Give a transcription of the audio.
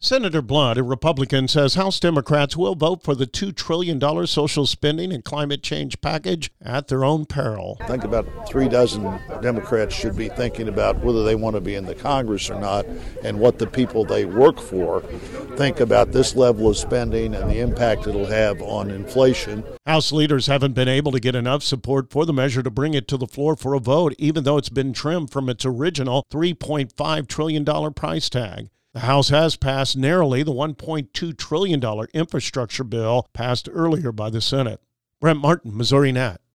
Senator Blunt, a Republican, says House Democrats will vote for the $2 trillion social spending and climate change package at their own peril. I think about 3 dozen Democrats should be thinking about whether they want to be in the Congress or not and what the people they work for think about this level of spending and the impact it'll have on inflation. House leaders haven't been able to get enough support for the measure to bring it to the floor for a vote, even though it's been trimmed from its original $3.5 trillion price tag. The House has passed narrowly the $1.2 trillion infrastructure bill passed earlier by the Senate. Brent Martin, Missouri Net.